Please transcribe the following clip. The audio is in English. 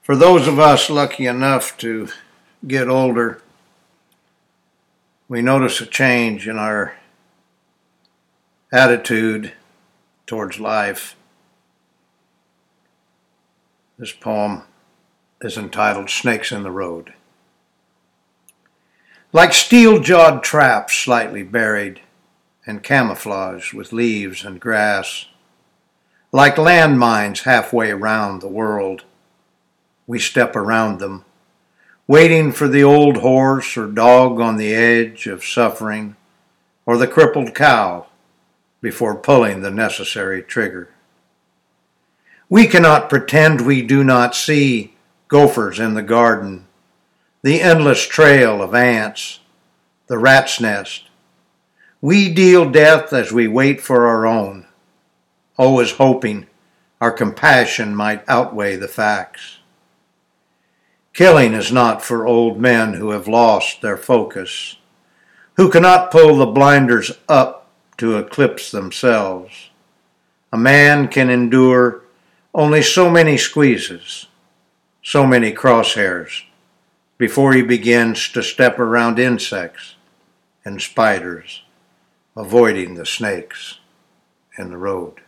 For those of us lucky enough to get older, we notice a change in our attitude towards life. This poem is entitled Snakes in the Road. Like steel-jawed traps slightly buried and camouflaged with leaves and grass, like landmines halfway around the world, we step around them, waiting for the old horse or dog on the edge of suffering, or the crippled cow before pulling the necessary trigger. We cannot pretend we do not see gophers in the garden, the endless trail of ants, the rat's nest. We deal death as we wait for our own, always hoping our compassion might outweigh the facts. Killing is not for old men who have lost their focus, who cannot pull the blinders up to eclipse themselves. A man can endure only so many squeezes, so many crosshairs, before he begins to step around insects and spiders, avoiding the snakes in the road.